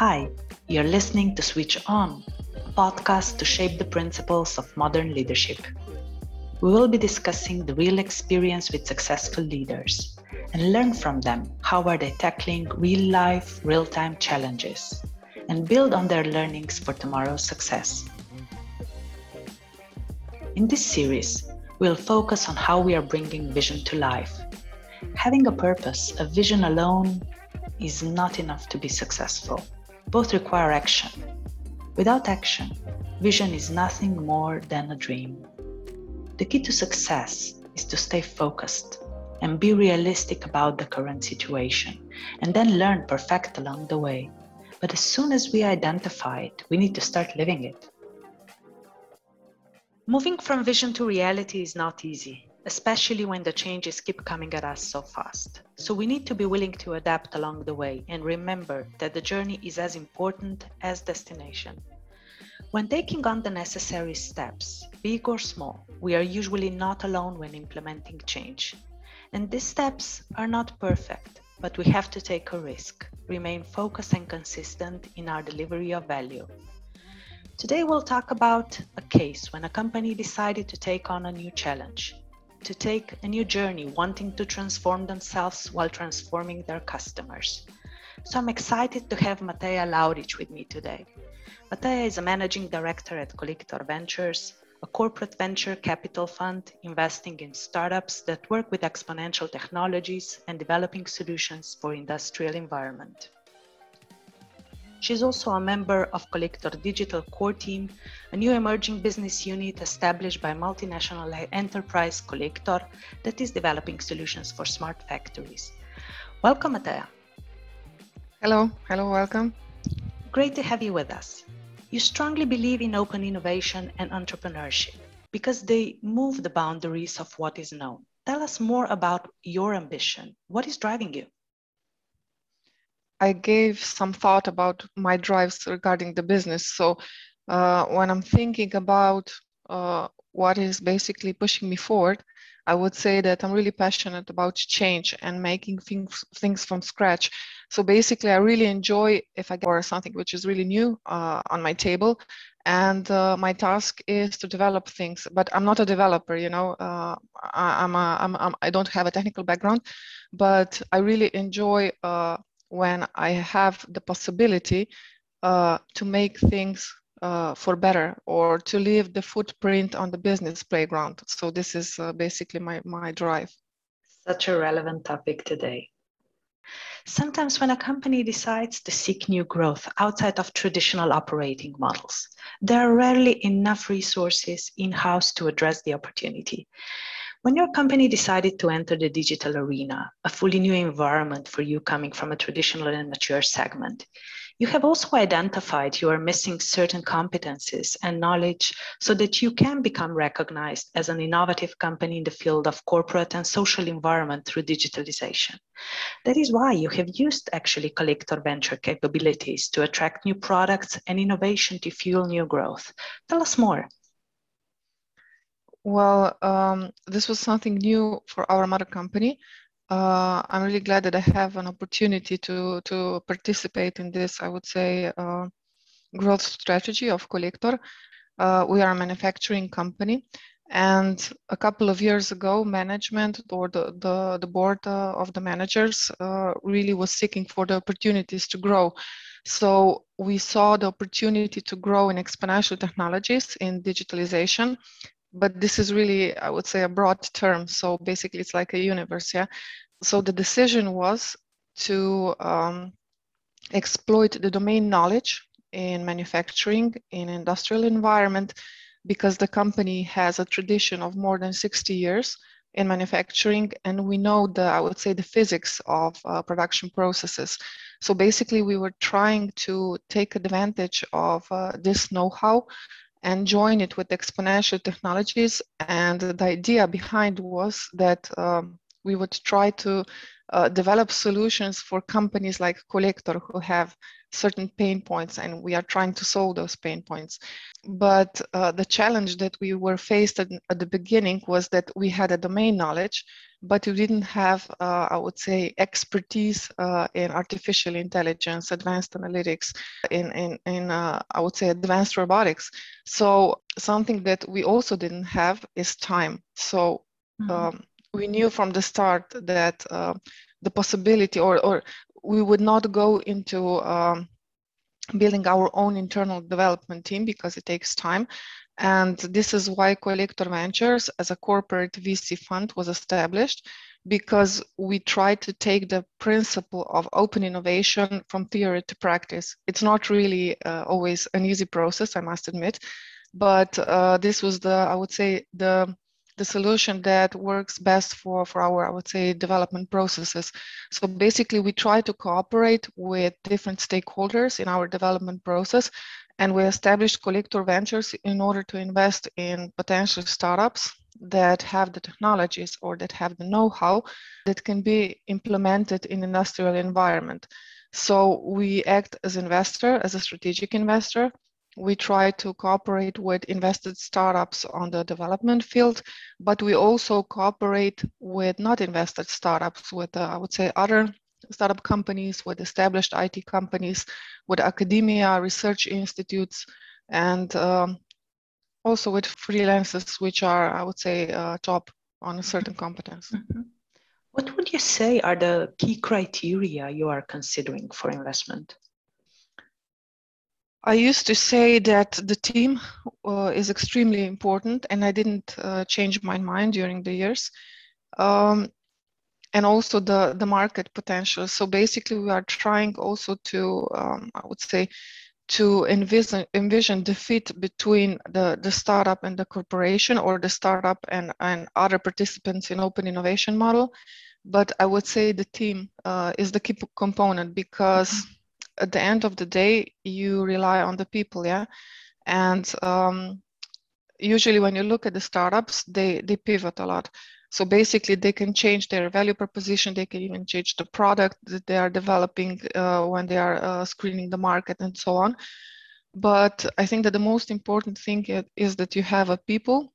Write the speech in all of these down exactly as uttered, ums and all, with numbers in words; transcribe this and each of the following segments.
Hi, you're listening to Switch On, a podcast to shape the principles of modern leadership. We will be discussing the real experience with successful leaders and learn from them how are they tackling real-life, real-time challenges and build on their learnings for tomorrow's success. In this series, we'll focus on how we are bringing vision to life. Having a purpose, a vision alone, is not enough to be successful. Both require action. Without action, vision is nothing more than a dream. The key to success is to stay focused and be realistic about the current situation, and then learn perfect along the way. But as soon as we identify it, we need to start living it. Moving from vision to reality is not easy, especially when the changes keep coming at us so fast. So we need to be willing to adapt along the way and remember that the journey is as important as destination. When taking on the necessary steps, big or small, we are usually not alone when implementing change. And these steps are not perfect, but we have to take a risk, remain focused and consistent in our delivery of value. Today we'll talk about a case when a company decided to take on a new challenge, to take a new journey, wanting to transform themselves while transforming their customers. So I'm excited to have Mateja Laurić with me today. Mateja is a managing director at Collector Ventures, a corporate venture capital fund investing in startups that work with exponential technologies and developing solutions for industrial environment. She's also a member of Collector Digital Core Team, a new emerging business unit established by multinational enterprise Collector that is developing solutions for smart factories. Welcome, Mateja. Hello, hello, welcome. Great to have you with us. You strongly believe in open innovation and entrepreneurship because they move the boundaries of what is known. Tell us more about your ambition. What is driving you? I gave some thought about my drives regarding the business. So uh, when I'm thinking about uh, what is basically pushing me forward, I would say that I'm really passionate about change and making things things from scratch. So basically, I really enjoy if I get or something which is really new uh, on my table, and uh, my task is to develop things. But I'm not a developer, you know. Uh, I, I'm, a, I'm, I'm I don't have a technical background, but I really enjoy uh, when I have the possibility uh, to make things uh, for better or to leave the footprint on the business playground. So this is uh, basically my, my drive. Such a relevant topic today. Sometimes when a company decides to seek new growth outside of traditional operating models, there are rarely enough resources in-house to address the opportunity. When your company decided to enter the digital arena, a fully new environment for you coming from a traditional and mature segment, you have also identified you are missing certain competencies and knowledge so that you can become recognized as an innovative company in the field of corporate and social environment through digitalization. That is why you have used actually Collector Venture capabilities to attract new products and innovation to fuel new growth. Tell us more. Well, um, this was something new for our mother company. Uh, I'm really glad that I have an opportunity to, to participate in this, I would say, uh, growth strategy of Collector. Uh, we are a manufacturing company. And a couple of years ago, management or the, the, the board uh, of the managers uh, really was seeking for the opportunities to grow. So we saw the opportunity to grow in exponential technologies in digitalization. But this is really, I would say, a broad term. So basically, it's like a universe, yeah? So the decision was to um, exploit the domain knowledge in manufacturing, in industrial environment, because the company has a tradition of more than sixty years in manufacturing, and we know the, I would say, the physics of uh, production processes. So basically, we were trying to take advantage of uh, this know-how and join it with exponential technologies. And the idea behind was that um, we would try to uh, develop solutions for companies like Collector who have certain pain points, and we are trying to solve those pain points. But uh, the challenge that we were faced at, at the beginning was that we had a domain knowledge, but we didn't have, uh, I would say, expertise uh, in artificial intelligence, advanced analytics, in, in, in uh, I would say, advanced robotics. So something that we also didn't have is time. So um, we knew from the start that uh, the possibility, or, or we would not go into um, building our own internal development team because it takes time. And this is why Collector Ventures as a corporate V C fund was established, because we tried to take the principle of open innovation from theory to practice. It's not really uh, always an easy process, I must admit, but uh, this was the, I would say, the the solution that works best for, for our, I would say, development processes. So basically, we try to cooperate with different stakeholders in our development process, and we established Collector Ventures in order to invest in potential startups that have the technologies or that have the know-how that can be implemented in industrial environment. So we act as investor, as a strategic investor. We try to cooperate with invested startups on the development field, but we also cooperate with not invested startups, with, uh, I would say, other startup companies, with established I T companies, with academia, research institutes, and um, also with freelancers, which are, I would say, uh, top on a certain competence. Mm-hmm. What would you say are the key criteria you are considering for investment? I used to say that the team uh, is extremely important, and I didn't uh, change my mind during the years. Um, and also the, the market potential. So basically, we are trying also to, um, I would say, to envision, envision the fit between the, the startup and the corporation, or the startup and, and other participants in open innovation model. But I would say the team uh, is the key component, because mm-hmm. at the end of the day, you rely on the people, yeah? And um, usually when you look at the startups, they, they pivot a lot. So basically, they can change their value proposition. They can even change the product that they are developing uh, when they are uh, screening the market and so on. But I think that the most important thing is that you have a people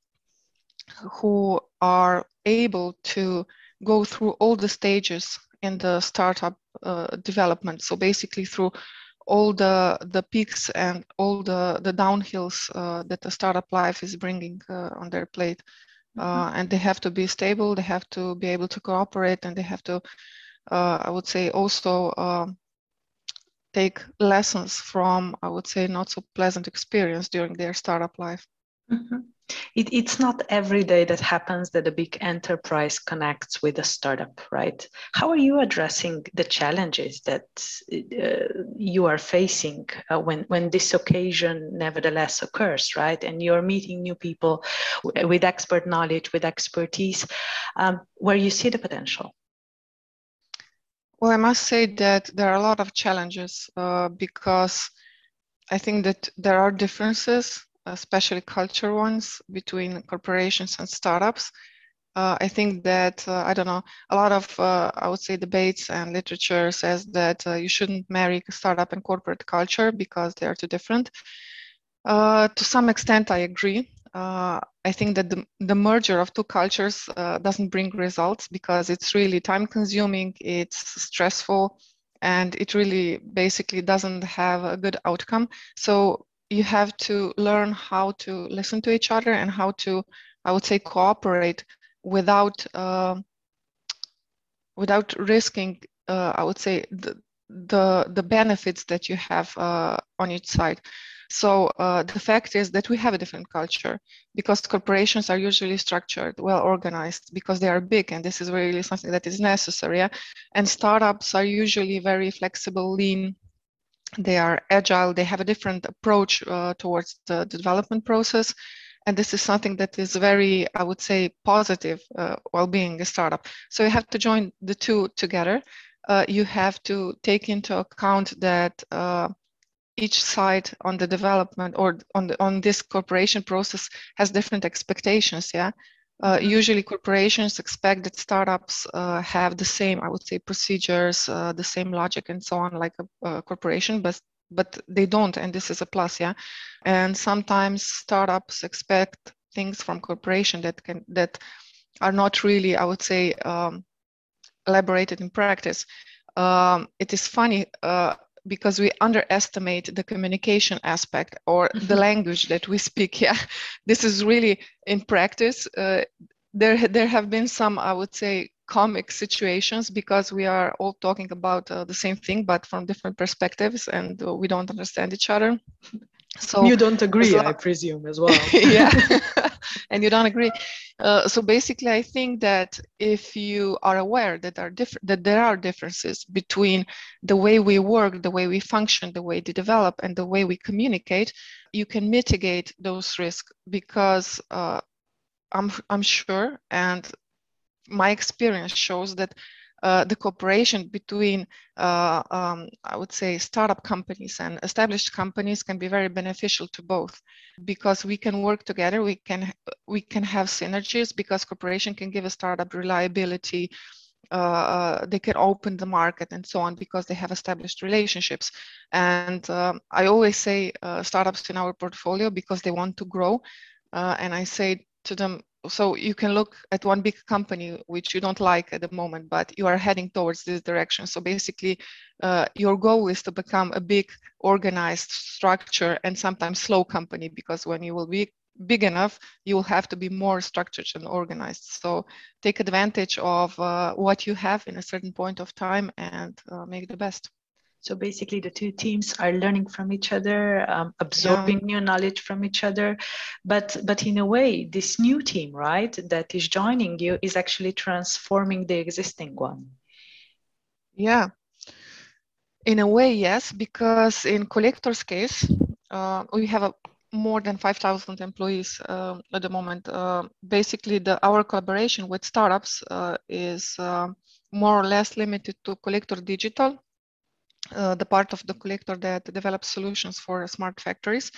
who are able to go through all the stages in the startup uh, development. So basically, through all the the peaks and all the the downhills uh, that the startup life is bringing uh, on their plate. Uh, and they have to be stable, they have to be able to cooperate, and they have to, uh, I would say, also uh, take lessons from, I would say, not so pleasant experience during their startup life. Mm-hmm. It, it's not every day that happens that a big enterprise connects with a startup, right? How are you addressing the challenges that uh, you are facing uh, when, when this occasion nevertheless occurs, right? And you're meeting new people with expert knowledge, with expertise, um, where you see the potential? Well, I must say that there are a lot of challenges uh, because I think that there are differences, especially culture ones, between corporations and startups. Uh, I think that, uh, I don't know, a lot of, uh, I would say, debates and literature says that uh, you shouldn't marry startup and corporate culture because they are too different. Uh, to some extent, I agree. Uh, I think that the, the merger of two cultures uh, doesn't bring results because it's really time consuming, it's stressful, and it really basically doesn't have a good outcome. So you have to learn how to listen to each other and how to, I would say, cooperate without uh, without risking, uh, I would say, the, the, the benefits that you have uh, on each side. So uh, the fact is that we have a different culture because corporations are usually structured, well organized, because they are big, and this is really something that is necessary. Yeah? And startups are usually very flexible, lean, they are agile, they have a different approach uh, towards the development process. And this is something that is very, I would say, positive uh, while being a startup. So you have to join the two together. Uh, you have to take into account that uh, each side on the development or on the, on this cooperation process has different expectations. Yeah, Uh, Mhm. Usually corporations expect that startups uh, have the same, I would say, procedures, uh, the same logic and so on, like a, a corporation, but but they don't, and this is a plus, yeah. And sometimes startups expect things from corporation that can that are not really, I would say, um, elaborated in practice. Um, it is funny uh, because we underestimate the communication aspect or the language that we speak. Yeah, this is really in practice. Uh, there, there have been some, I would say, comic situations because we are all talking about uh, the same thing, but from different perspectives, and uh, we don't understand each other. So You don't as agree, long, I presume, as well. yeah, and you don't agree. Uh, so basically, I think that if you are aware that are different, that there are differences between the way we work, the way we function, the way they develop, and the way we communicate, you can mitigate those risks because uh, I'm I'm sure, and my experience shows that uh, the cooperation between, uh, um, I would say, startup companies and established companies can be very beneficial to both, because we can work together. We can we can have synergies because cooperation can give a startup reliability. Uh, they can open the market and so on because they have established relationships. And um, I always say uh, startups in our portfolio because they want to grow, uh, and I say to them, so you can look at one big company which you don't like at the moment, but you are heading towards this direction. So basically uh, your goal is to become a big organized structure and sometimes slow company, because when you will be big enough you will have to be more structured and organized. So take advantage of uh, what you have in a certain point of time and uh, make the best. So basically, the two teams are learning from each other, um, Yeah. absorbing new knowledge from each other. But but in a way, this new team, right, that is joining you is actually transforming the existing one. Yeah. In a way, yes, because in Collector's case, uh, we have a more than five thousand employees uh, at the moment. Uh, basically, the our collaboration with startups uh, is uh, more or less limited to Collector Digital, uh, the part of the Collector that develops solutions for smart factories.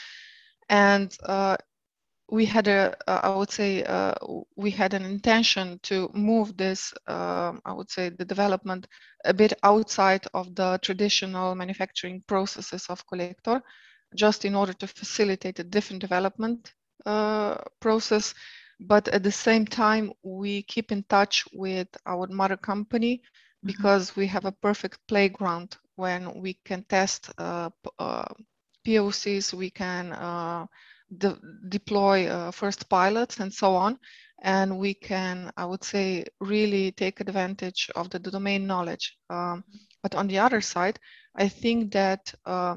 And uh, we had a, uh, I would say, uh, we had an intention to move this, uh, I would say, the development a bit outside of the traditional manufacturing processes of Collector, just in order to facilitate a different development uh, process. But at the same time, we keep in touch with our mother company because mm-hmm. we have a perfect playground when we can test uh, uh, P O Cs, we can uh, de deploy uh, first pilots and so on. And we can, I would say, really take advantage of the, the domain knowledge. Um, but on the other side, I think that uh,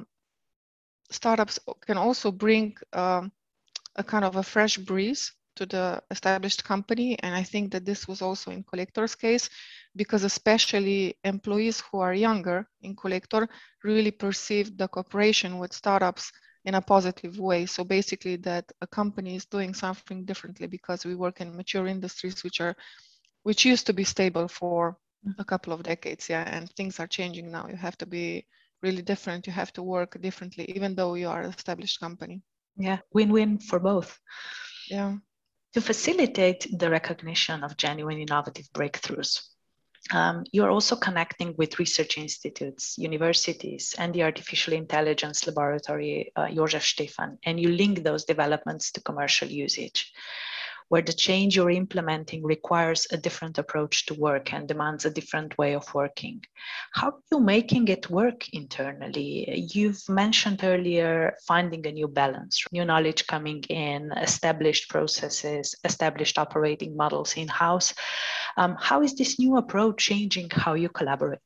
startups can also bring um, a kind of a fresh breeze to the established company. And I think that this was also in Collector's case, because especially employees who are younger in Collector really perceive the cooperation with startups in a positive way. So basically that a company is doing something differently, because we work in mature industries which are which used to be stable for a couple of decades, yeah, and things are changing now. You have to be really different. You have to work differently, even though you are an established company. Yeah, win-win for both. Yeah. To facilitate the recognition of genuine innovative breakthroughs, um, you're also connecting with research institutes, universities, and the artificial intelligence laboratory, uh, Josef Stefan, and you link those developments to commercial usage, where the change you're implementing requires a different approach to work and demands a different way of working. How are you making it work internally? You've mentioned earlier finding a new balance, new knowledge coming in, established processes, established operating models in-house. Um, how is this new approach changing how you collaborate?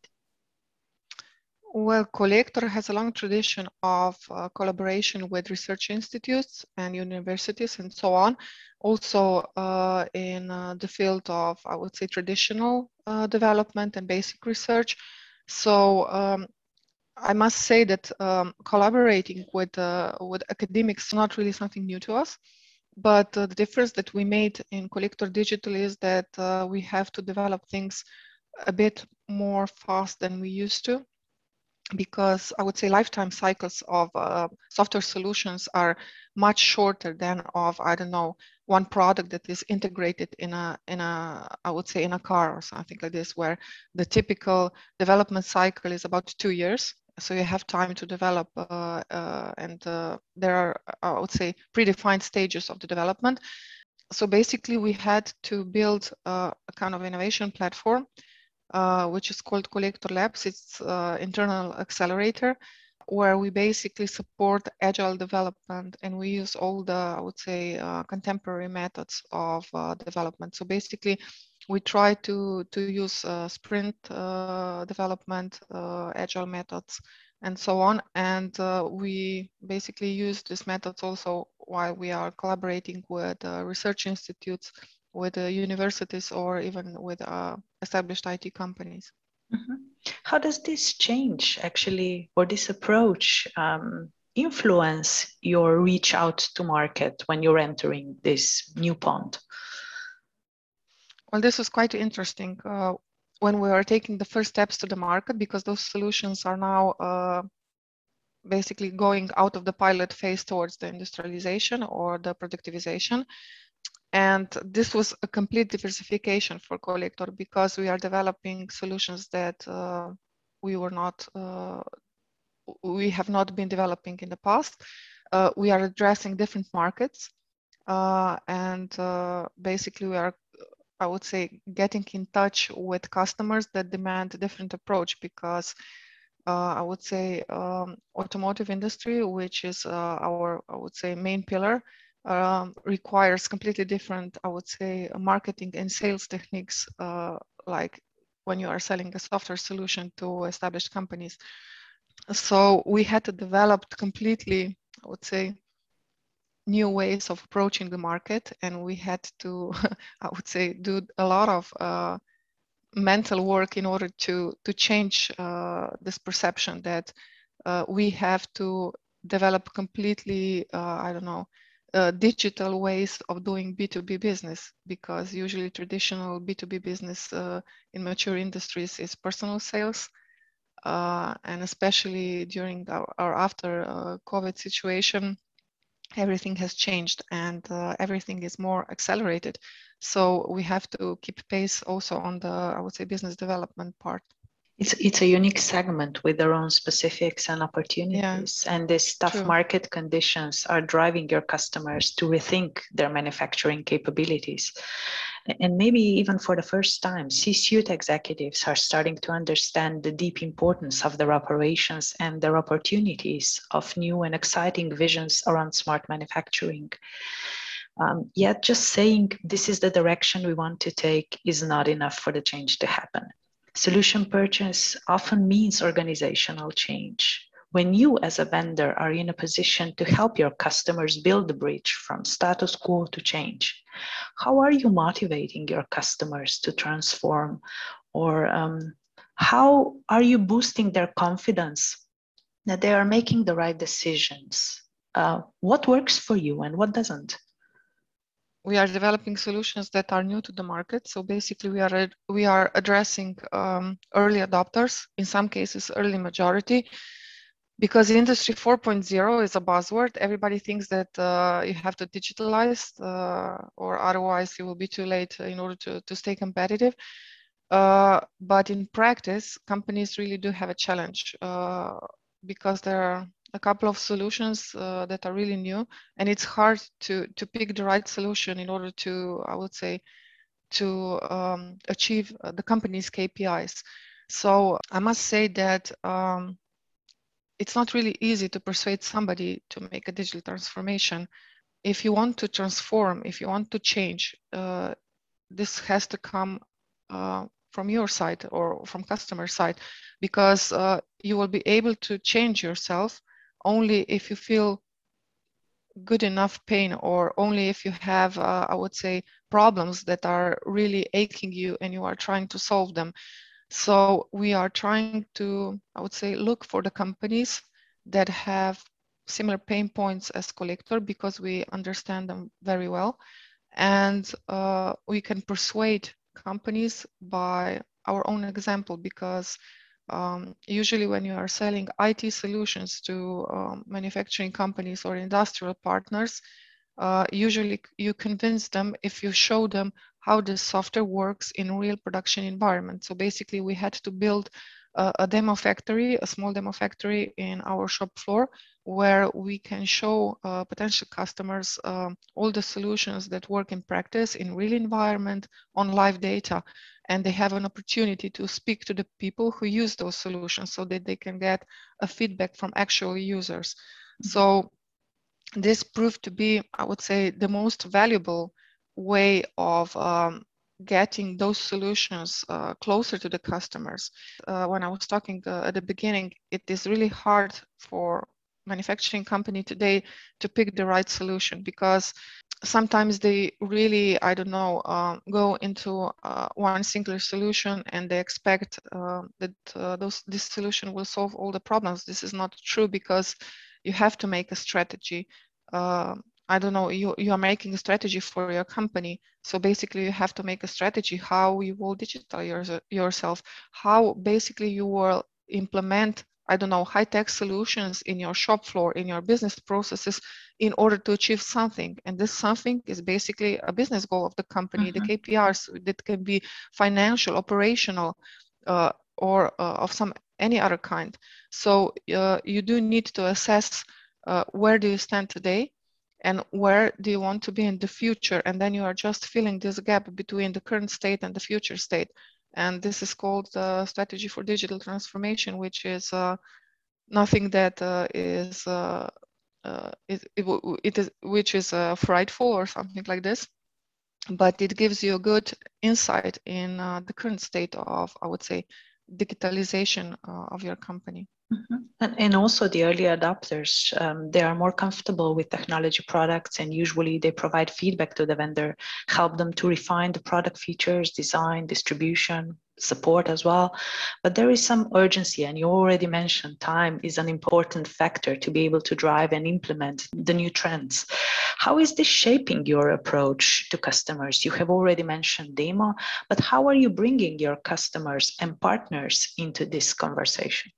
Well, Collector has a long tradition of uh, collaboration with research institutes and universities and so on. Also uh, in uh, the field of, I would say, traditional uh, development and basic research. So um, I must say that um, collaborating with, uh, with academics is not really something new to us. But uh, the difference that we made in Collector Digital is that uh, we have to develop things a bit more fast than we used to. because I would say lifetime cycles of uh, software solutions are much shorter than of, I don't know, one product that is integrated in a, in a, I would say in a car or something like this, where the typical development cycle is about two years. So you have time to develop uh, uh, and uh, there are, I would say, predefined stages of the development. So basically we had to build uh, a kind of innovation platform Uh, which is called Collector Labs. It's uh, internal accelerator where we basically support agile development, and we use all the, I would say, uh, contemporary methods of uh, development. So basically, we try to to use uh, sprint uh, development, uh, agile methods, and so on. And uh, we basically use these methods also while we are collaborating with uh, research institutes, with uh, universities, or even with uh, established I T companies. Mm-hmm. How does this change actually, or this approach um, influence your reach out to market when you're entering this new pond? Well, this was quite interesting uh, when we were taking the first steps to the market, because those solutions are now uh, basically going out of the pilot phase towards the industrialization or the productivization. And this was a complete diversification for Collector, because we are developing solutions that uh, we were not, uh, we have not been developing in the past. Uh, we are addressing different markets, uh, and uh, basically we are, I would say, getting in touch with customers that demand a different approach, because uh, I would say um, automotive industry, which is uh, our, I would say, main pillar, um, requires completely different, I would say, marketing and sales techniques, uh, like when you are selling a software solution to established companies. So we had to develop completely, I would say, new ways of approaching the market, and we had to, I would say, do a lot of uh, mental work in order to to change uh, this perception that uh, we have to develop completely, uh, I don't know, uh, digital ways of doing B two B business, because usually traditional B two B business uh, in mature industries is personal sales. Uh, and especially during our, our after uh, COVID situation, everything has changed, and uh, everything is more accelerated. So we have to keep pace also on the, I would say, business development part. It's, it's a unique segment with their own specifics and opportunities. Yeah, and these tough true. Market conditions are driving your customers to rethink their manufacturing capabilities. And maybe even for the first time, C-suite executives are starting to understand the deep importance of their operations and their opportunities of new and exciting visions around smart manufacturing. Um, yet just saying this is the direction we want to take is not enough for the change to happen. Solution purchase often means organizational change. When you as a vendor are in a position to help your customers build the bridge from status quo to change, how are you motivating your customers to transform, or um, how are you boosting their confidence that they are making the right decisions? Uh, what works for you and what doesn't? We are developing solutions that are new to the market. So basically we are we are addressing um, early adopters, in some cases early majority, because Industry four point oh is a buzzword. Everybody thinks that uh, you have to digitalize uh, or otherwise you will be too late in order to, to stay competitive. Uh, but in practice, companies really do have a challenge uh, because there are a couple of solutions uh, that are really new, and it's hard to to pick the right solution in order to, I would say, to um, achieve the company's K P Is. So I must say that um, it's not really easy to persuade somebody to make a digital transformation. If you want to transform, if you want to change, uh, this has to come uh, from your side or from customer side, because uh, you will be able to change yourself only if you feel good enough pain, or only if you have, uh, I would say, problems that are really aching you and you are trying to solve them. So we are trying to, I would say, look for the companies that have similar pain points as Collector, because we understand them very well. And uh, we can persuade companies by our own example, because Um, usually when you are selling I T solutions to um, manufacturing companies or industrial partners, uh, usually you convince them if you show them how this software works in real production environment. So basically we had to build a, a demo factory, a small demo factory in our shop floor, where we can show uh, potential customers um, all the solutions that work in practice in real environment on live data. And they have an opportunity to speak to the people who use those solutions so that they can get a feedback from actual users. Mm-hmm. So this proved to be, I would say, the most valuable way of um, getting those solutions uh, closer to the customers. Uh, when I was talking uh, at the beginning, it is really hard for manufacturing company today to pick the right solution, because sometimes they really, I don't know, uh, go into uh, one singular solution and they expect uh, that uh, those, this solution will solve all the problems. This is not true, because you have to make a strategy. Uh, I don't know, you, you are making a strategy for your company. So basically you have to make a strategy how you will digital your, yourself, how basically you will implement, I don't know, high-tech solutions in your shop floor, in your business processes, in order to achieve something. And this something is basically a business goal of the company, mm-hmm. the K P Rs that can be financial, operational, uh, or uh, of some any other kind. So uh, you do need to assess uh, where do you stand today and where do you want to be in the future. And then you are just filling this gap between the current state and the future state. And this is called the strategy for digital transformation, which is uh, nothing that uh, is uh, uh, it, it, it is which is uh, frightful or something like this, but it gives you a good insight in uh, the current state of, I would say, digitalization uh, of your company. Mm-hmm. And, and also the early adopters, um, they are more comfortable with technology products, and usually they provide feedback to the vendor, help them to refine the product features, design, distribution, support as well. But there is some urgency, and you already mentioned time is an important factor to be able to drive and implement the new trends. How is this shaping your approach to customers? You have already mentioned demo, but how are you bringing your customers and partners into this conversation?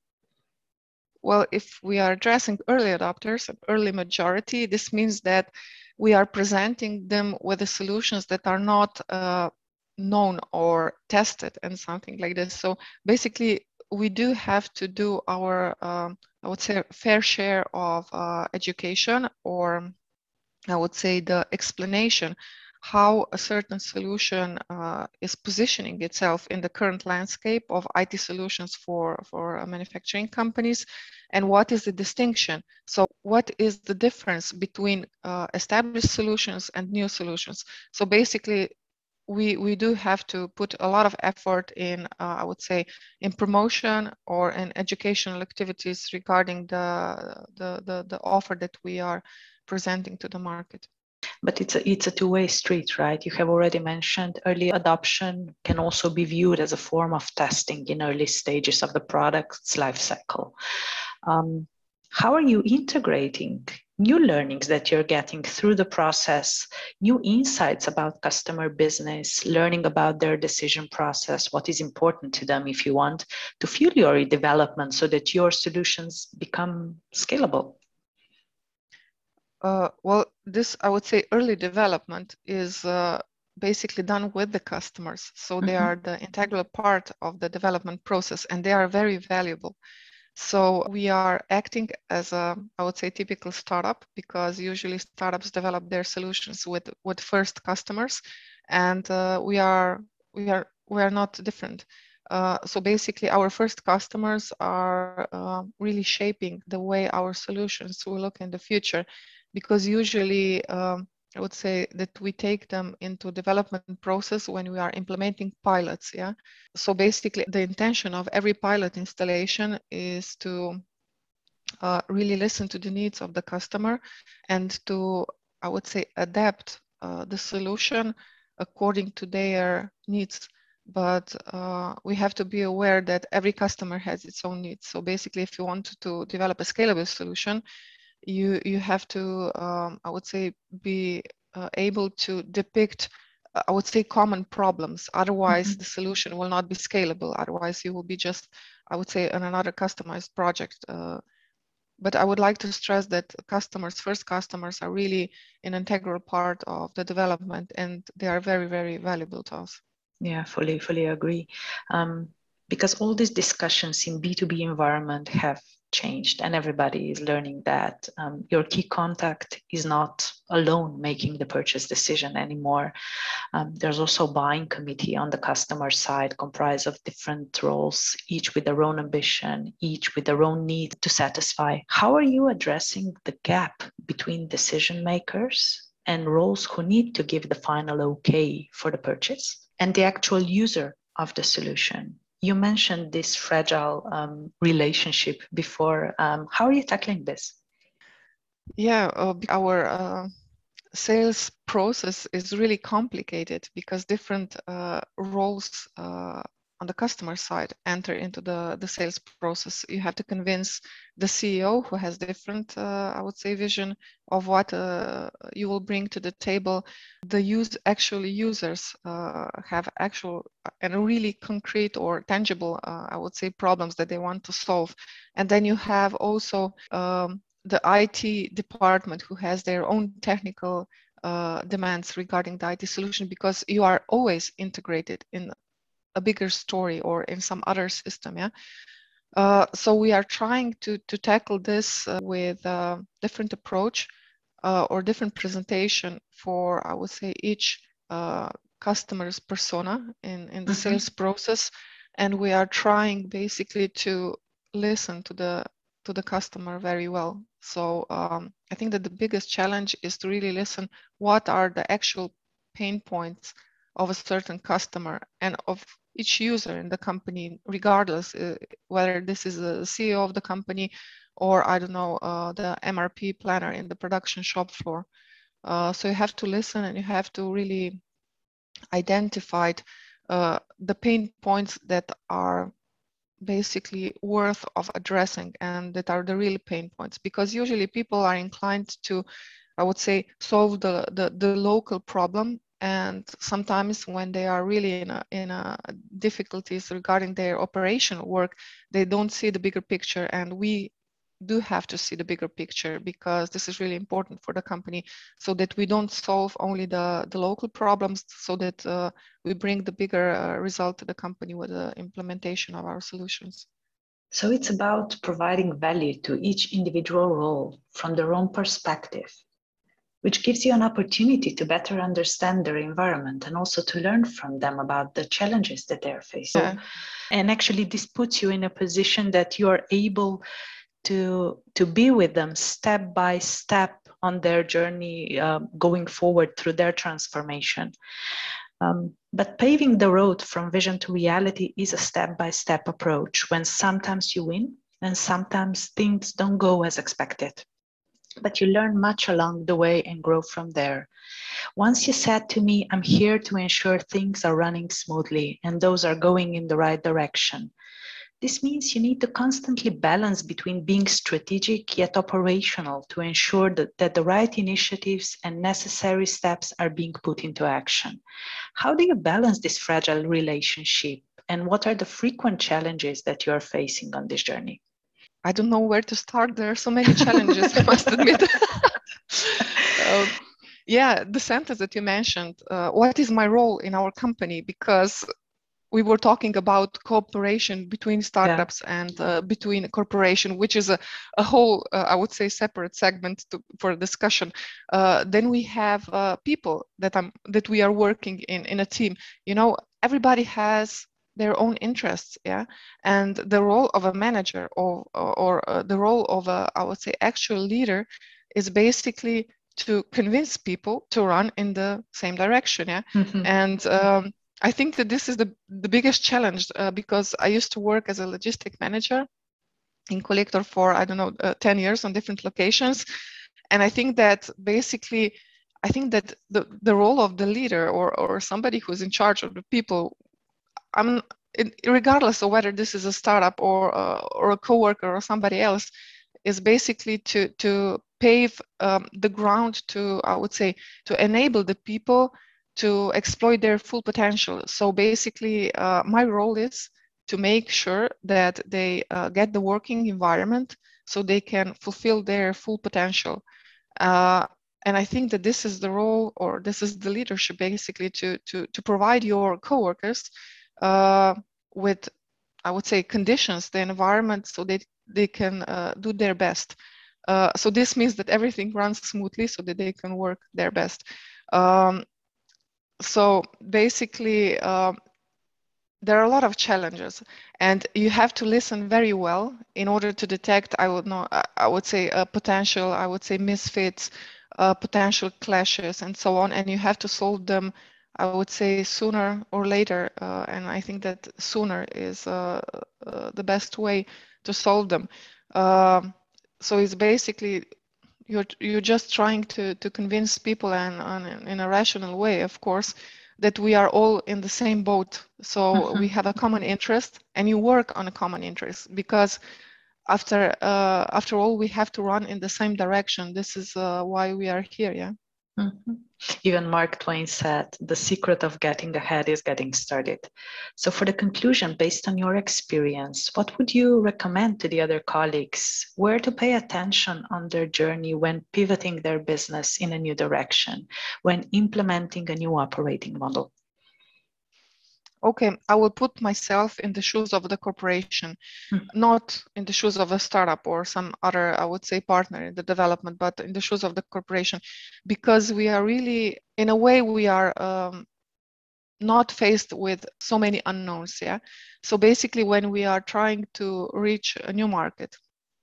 Well, if we are addressing early adopters, an early majority, this means that we are presenting them with the solutions that are not uh, known or tested and something like this. So basically, we do have to do our, um, I would say, fair share of uh, education, or I would say the explanation how a certain solution uh, is positioning itself in the current landscape of I T solutions for, for uh, manufacturing companies, and what is the distinction. So what is the difference between uh, established solutions and new solutions? So basically, we, we do have to put a lot of effort in, uh, I would say, in promotion or in educational activities regarding the, the, the, the offer that we are presenting to the market. But it's a, it's a two-way street, right? You have already mentioned early adoption can also be viewed as a form of testing in early stages of the product's life cycle. Um, how are you integrating new learnings that you're getting through the process, new insights about customer business, learning about their decision process, what is important to them if you want to fuel your development so that your solutions become scalable? Uh, well, this, I would say, early development is uh, basically done with the customers. So mm-hmm. they are the integral part of the development process, and they are very valuable. So we are acting as a, I would say, typical startup, because usually startups develop their solutions with, with first customers, and uh, we are we are we are not different. Uh, so basically, our first customers are uh, really shaping the way our solutions will look in the future, because usually um, I would say that we take them into development process when we are implementing pilots. Yeah. So basically, the intention of every pilot installation is to uh, really listen to the needs of the customer and to, I would say, adapt uh, the solution according to their needs. But uh, we have to be aware that every customer has its own needs. So basically, if you want to develop a scalable solution, you you have to, um, I would say, be uh, able to depict, I would say, common problems. Otherwise, mm-hmm. the solution will not be scalable. Otherwise, you will be just I would say, on another customized project. Uh, but I would like to stress that customers, first customers, are really an integral part of the development, and they are very, very valuable to us. Yeah, fully, fully agree. Um, because all these discussions in B two B environment have changed, and everybody is learning that um, your key contact is not alone making the purchase decision anymore. Um, there's also a buying committee on the customer side, comprised of different roles, each with their own ambition, each with their own need to satisfy. How are you addressing the gap between decision makers and roles who need to give the final okay for the purchase and the actual user of the solution? You mentioned this fragile um, relationship before. Um, how are you tackling this? Yeah, uh, our uh, sales process is really complicated because different uh, roles uh, on the customer side enter into the, the sales process. You have to convince the C E O, who has different, uh, I would say, vision of what uh, you will bring to the table. The use actually users uh, have actual and really concrete or tangible, uh, I would say, problems that they want to solve. And then you have also um, the I T department, who has their own technical uh, demands regarding the I T solution, because you are always integrated in a bigger story or in some other system. Yeah. Uh, so we are trying to to tackle this uh, with a different approach uh, or different presentation for, I would say, each uh, customer's persona in in the mm-hmm. sales process, and we are trying basically to listen to the to the customer very well. So um, I think that the biggest challenge is to really listen what are the actual pain points of a certain customer and of each user in the company, regardless uh, whether this is the C E O of the company or, I don't know, uh, the M R P planner in the production shop floor. Uh, so you have to listen and you have to really identify uh, the pain points that are basically worth of addressing and that are the real pain points, because usually people are inclined to, I would say, solve the the, the local problem, and sometimes when they are really in a, in a difficulties regarding their operational work, they don't see the bigger picture, and we do have to see the bigger picture because this is really important for the company, so that we don't solve only the, the local problems, so that uh, we bring the bigger uh, result to the company with the implementation of our solutions. So it's about providing value to each individual role from their own perspective, which gives you an opportunity to better understand their environment and also to learn from them about the challenges that they're facing. Yeah. And actually, this puts you in a position that you are able to, to be with them step by step on their journey uh, going forward through their transformation. Um, but paving the road from vision to reality is a step-by-step approach when sometimes you win and sometimes things don't go as expected. But you learn much along the way and grow from there. Once you said to me, I'm here to ensure things are running smoothly and those are going in the right direction. This means you need to constantly balance between being strategic yet operational to ensure that, that the right initiatives and necessary steps are being put into action. How do you balance this fragile relationship, and what are the frequent challenges that you are facing on this journey? I don't know where to start. There are so many challenges, I must admit. uh, yeah, the sentence that you mentioned, uh, what is my role in our company? Because we were talking about cooperation between startups yeah. and uh, between corporation, which is a, a whole, uh, I would say, separate segment to, for discussion. Uh, then we have uh, people that I'm that we are working in in a team. You know, everybody has their own interests, yeah. And the role of a manager or or, or uh, the role of a, I would say, actual leader is basically to convince people to run in the same direction, yeah. Mm-hmm. And um, I think that this is the, the biggest challenge uh, because I used to work as a logistic manager in Collector for, I don't know, uh, ten years on different locations. And I think that basically, I think that the, the role of the leader or, or somebody who's in charge of the people, I mean, it, regardless of whether this is a startup or, uh, or a coworker or somebody else, is basically to, to pave um, the ground to, I would say, to enable the people to exploit their full potential. So basically, uh, my role is to make sure that they uh, get the working environment so they can fulfill their full potential. Uh, and I think that this is the role, or this is the leadership, basically, to to to provide your coworkers uh, with, I would say, conditions, the environment, so that they can uh, do their best. Uh, so this means that everything runs smoothly, so that they can work their best. Um, so basically, uh, there are a lot of challenges, and you have to listen very well in order to detect, I would know, I would say, a potential, I would say, misfits, uh, potential clashes, and so on. And you have to solve them, I would say, sooner or later. Uh, and I think that sooner is uh, uh, the best way to solve them. Uh, so it's basically you're you're just trying to to convince people, and, and in a rational way, of course, that we are all in the same boat. So mm-hmm. we have a common interest, and you work on a common interest, because after uh, after all, we have to run in the same direction. This is uh, why we are here. Yeah. Mm-hmm. Even Mark Twain said, the secret of getting ahead is getting started. So for the conclusion, based on your experience, what would you recommend to the other colleagues where to pay attention on their journey when pivoting their business in a new direction, when implementing a new operating model? Okay, I will put myself in the shoes of the corporation, mm. not in the shoes of a startup or some other, I would say, partner in the development, but in the shoes of the corporation, because we are really, in a way, we are um, not faced with so many unknowns. Yeah. So basically, when we are trying to reach a new market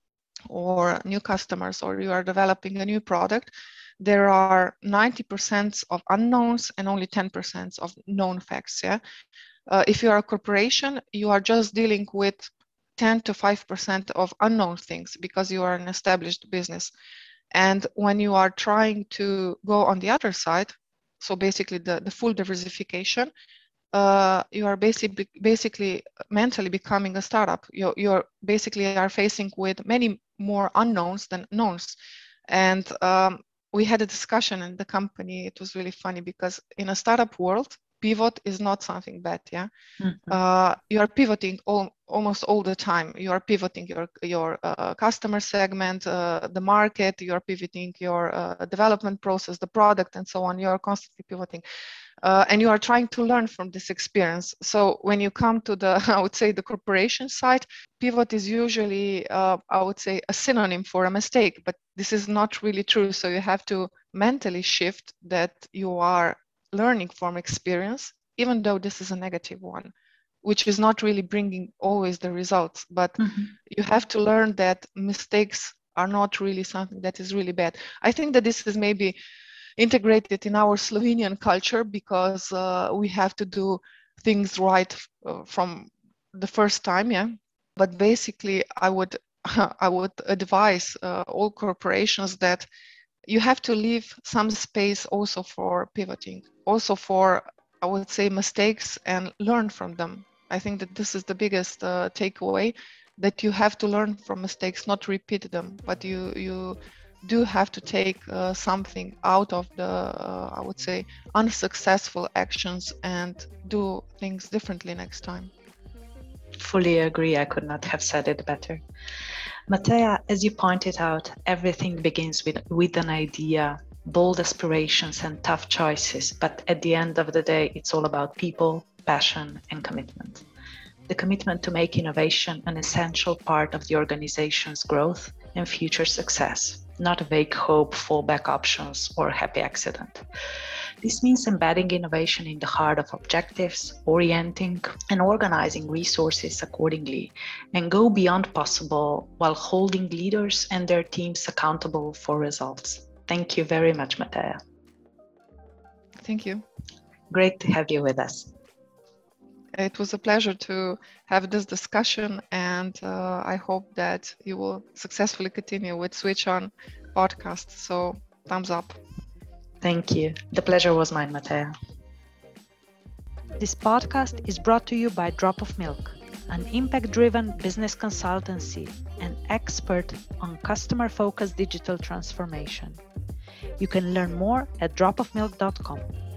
or new customers, or you are developing a new product, there are ninety percent of unknowns and only ten percent of known facts. Yeah. Uh, if you are a corporation, you are just dealing with ten to five percent of unknown things, because you are an established business. And when you are trying to go on the other side, so basically the, the full diversification, uh, you are basically basically mentally becoming a startup. You you're basically are facing with many more unknowns than knowns. And um, we had a discussion in the company. It was really funny, because in a startup world, pivot is not something bad. Yeah. Mm-hmm. uh, you are pivoting all, almost all the time. You are pivoting your your uh, customer segment, uh, the market. You are pivoting your uh, development process, the product, and so on. You are constantly pivoting, uh, and you are trying to learn from this experience. So when you come to the, I would say, the corporation side, pivot is usually, uh, I would say, a synonym for a mistake, but this is not really true. So you have to mentally shift that you are learning from experience, even though this is a negative one, which is not really bringing always the results. But mm-hmm. you have to learn that mistakes are not really something that is really bad. I think that this is maybe integrated in our Slovenian culture, because uh, we have to do things right uh, from the first time. Yeah. But basically, I would I would advise uh, all corporations that you have to leave some space also for pivoting, also for, I would say, mistakes, and learn from them. I think that this is the biggest uh, takeaway, that you have to learn from mistakes, not repeat them, but you you do have to take uh, something out of the, uh, I would say, unsuccessful actions, and do things differently next time. Fully agree. I could not have said it better. Mateja, as you pointed out, everything begins with, with an idea, bold aspirations and tough choices. But at the end of the day, it's all about people, passion, and commitment. The commitment to make innovation an essential part of the organization's growth and future success, not a vague hope, fallback options, or happy accident. This means embedding innovation in the heart of objectives, orienting and organizing resources accordingly, and go beyond possible while holding leaders and their teams accountable for results. Thank you very much, Mateja. Thank you. Great to have you with us. It was a pleasure to have this discussion, and uh, I hope that you will successfully continue with Switch On podcast. So thumbs up. Thank you. The pleasure was mine, Mateja. This podcast is brought to you by Drop of Milk, an impact-driven business consultancy and expert on customer-focused digital transformation. You can learn more at drop of milk dot com.